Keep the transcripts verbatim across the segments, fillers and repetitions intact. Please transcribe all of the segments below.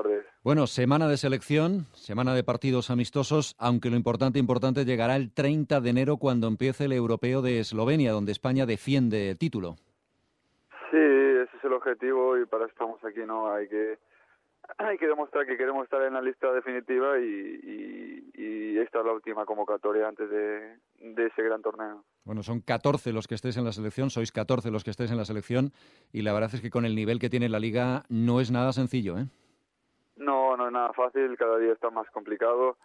tardes. Bueno, semana de selección, semana de partidos amistosos, aunque lo importante, importante llegará el treinta de enero cuando empiece el Europeo de Eslovenia, donde España defiende el título. Sí, ese es el objetivo y para eso estamos aquí, ¿no? Hay que hay que demostrar que queremos estar en la lista definitiva y, y, y esta es la última convocatoria antes de, de ese gran torneo. Bueno, son catorce los que estéis en la selección, sois catorce los que estéis en la selección y la verdad es que con el nivel que tiene la Liga no es nada sencillo, ¿eh? No, no es nada fácil, cada día está más complicado.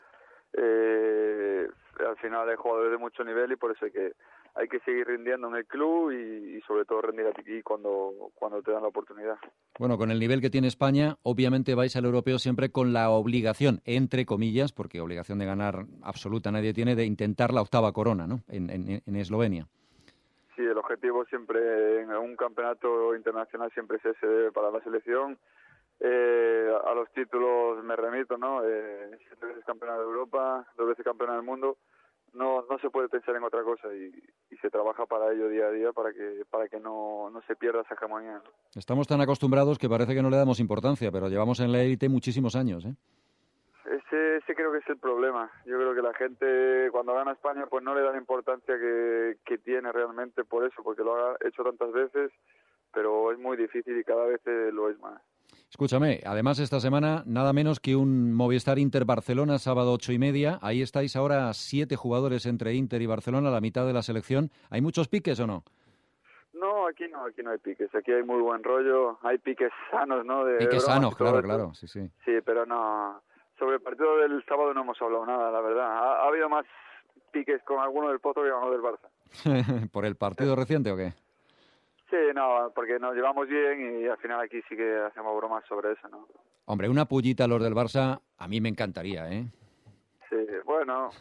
Eh, al final hay jugadores de mucho nivel y por eso hay que hay que seguir rindiendo en el club y, y sobre todo rendir aquí cuando, cuando te dan la oportunidad. Bueno, con el nivel que tiene España, obviamente vais al europeo siempre con la obligación, entre comillas, porque obligación de ganar absoluta nadie tiene, de intentar la octava corona, ¿no? En, en, en Eslovenia. Sí, el objetivo siempre en un campeonato internacional siempre es ese para la selección. Eh, a los títulos me remito, ¿no? Eh, siete veces campeona de Europa, dos veces campeona del mundo. No no se puede pensar en otra cosa y, y se trabaja para ello día a día para que para que no, no se pierda esa hegemonía, ¿no? Estamos tan acostumbrados que parece que no le damos importancia, pero llevamos en la élite muchísimos años, ¿eh? Ese, ese creo que es el problema. Yo creo que la gente cuando gana España pues no le da la importancia que, que tiene realmente por eso, porque lo ha hecho tantas veces, pero es muy difícil y cada vez lo es más. Escúchame, además esta semana nada menos que un Movistar Inter-Barcelona, sábado ocho y media. Ahí estáis ahora siete jugadores entre Inter y Barcelona, la mitad de la selección. ¿Hay muchos piques o no? No, aquí no, aquí no hay piques. Aquí hay muy buen rollo. Hay piques sanos, ¿no? De, Piques de bromas sanos, y todo claro, eso. claro, sí, sí. Sí, pero no. Sobre el partido del sábado no hemos hablado nada, la verdad. Ha, ha habido más piques con alguno del Pozo que con uno del Barça. ¿Por el partido reciente o qué? Sí, no, porque nos llevamos bien y al final aquí sí que hacemos bromas sobre eso, ¿no? Hombre, una pullita a los del Barça a mí me encantaría, ¿eh? Sí, bueno.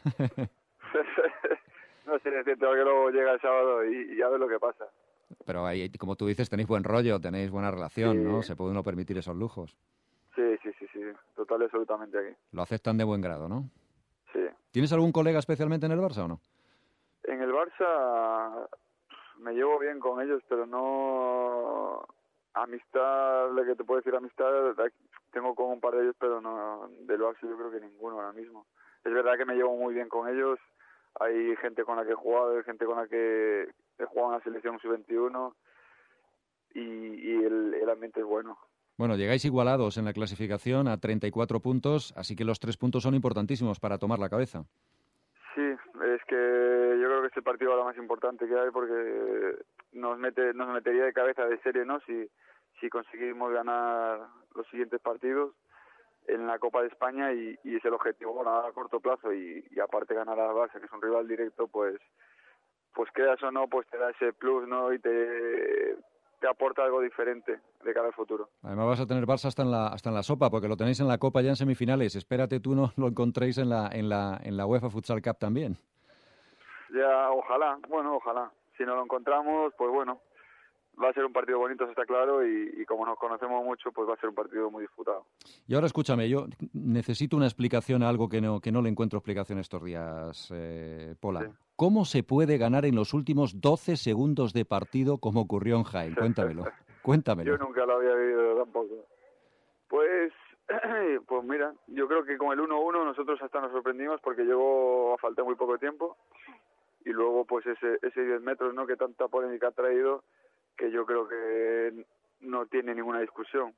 No sé, siento que luego llega el sábado y, y ya ves lo que pasa. Pero ahí, como tú dices, tenéis buen rollo, tenéis buena relación, Sí. ¿no? Se puede uno permitir esos lujos. Sí, sí, sí, sí. Total y absolutamente aquí. Lo aceptan de buen grado, ¿no? Sí. ¿Tienes algún colega especialmente en el Barça o no? En el Barça me llevo bien con ellos, pero no amistad, lo que te puedo decir amistad, tengo con un par de ellos, pero no del Barça yo creo que ninguno ahora mismo. Es verdad que me llevo muy bien con ellos, hay gente con la que he jugado, hay gente con la que he jugado en la selección sub veintiuno y, y el, el ambiente es bueno. Bueno, llegáis igualados en la clasificación a treinta y cuatro puntos, así que los tres puntos son importantísimos para tomar la cabeza. Sí, es que yo creo que es el partido ahora más importante que hay porque nos mete nos metería de cabeza de serie, ¿no? Si si conseguimos ganar los siguientes partidos en la Copa de España y, y es el objetivo bueno, a corto plazo y, y aparte ganar a Barça, que es un rival directo, pues pues creas o no, pues te da ese plus, ¿no? Y te te aporta algo diferente de cara al futuro. Además vas a tener Barça hasta en la hasta en la sopa, porque lo tenéis en la Copa ya en semifinales. Espérate tú no lo encontréis en la en la en la UEFA Futsal Cup también. Ya, ojalá, bueno, ojalá. Si no lo encontramos, pues bueno, va a ser un partido bonito, eso está claro, y, y como nos conocemos mucho, pues va a ser un partido muy disputado. Y ahora escúchame, yo necesito una explicación a algo que no que no le encuentro explicación estos días, eh, Pola. Sí. ¿Cómo se puede ganar en los últimos doce segundos de partido como ocurrió en Jaén? Cuéntamelo, cuéntamelo. Yo nunca lo había vivido tampoco. Pues, pues mira, yo creo que con el uno uno nosotros hasta nos sorprendimos porque llegó a falta muy poco tiempo y luego pues ese ese diez metros, ¿no? Que tanta polémica ha traído, que yo creo que no tiene ninguna discusión.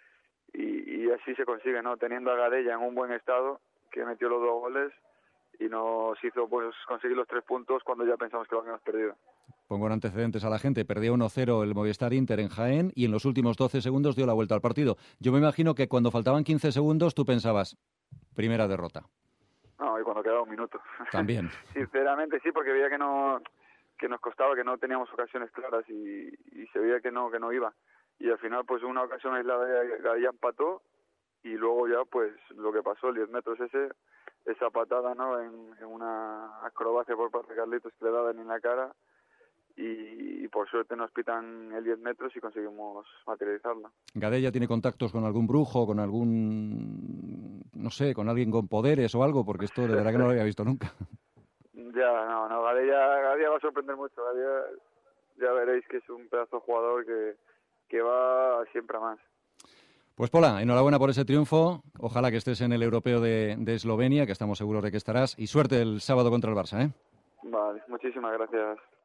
Y, y así se consigue, ¿no? Teniendo a Gadella en un buen estado, que metió los dos goles y nos hizo pues conseguir los tres puntos cuando ya pensamos que lo habíamos perdido. Pongo en antecedentes a la gente. Perdía uno cero el Movistar Inter en Jaén y en los últimos doce segundos dio la vuelta al partido. Yo me imagino que cuando faltaban quince segundos tú pensabas, primera derrota. No, y cuando quedaba un minuto. También. Sinceramente sí, porque veía que no que nos costaba, que no teníamos ocasiones claras y, y se veía que no que no iba. Y al final pues una ocasión aislada ya empató y luego ya pues lo que pasó, el diez metros ese, esa patada, ¿no? En, en una acrobacia por parte de Carlitos que le daban en la cara y, y por suerte nos pitan el diez metros y conseguimos materializarla. ¿Gadella tiene contactos con algún brujo, con algún, no sé, con alguien con poderes o algo? Porque esto de verdad que no lo había visto nunca. Ya, no, no, Gadella, Gadella va a sorprender mucho. Gadella, ya veréis que es un pedazo de jugador que, que va siempre a más. Pues Pola, enhorabuena por ese triunfo. Ojalá que estés en el europeo de, de Eslovenia, que estamos seguros de que estarás. Y suerte el sábado contra el Barça, ¿eh? Vale, muchísimas gracias.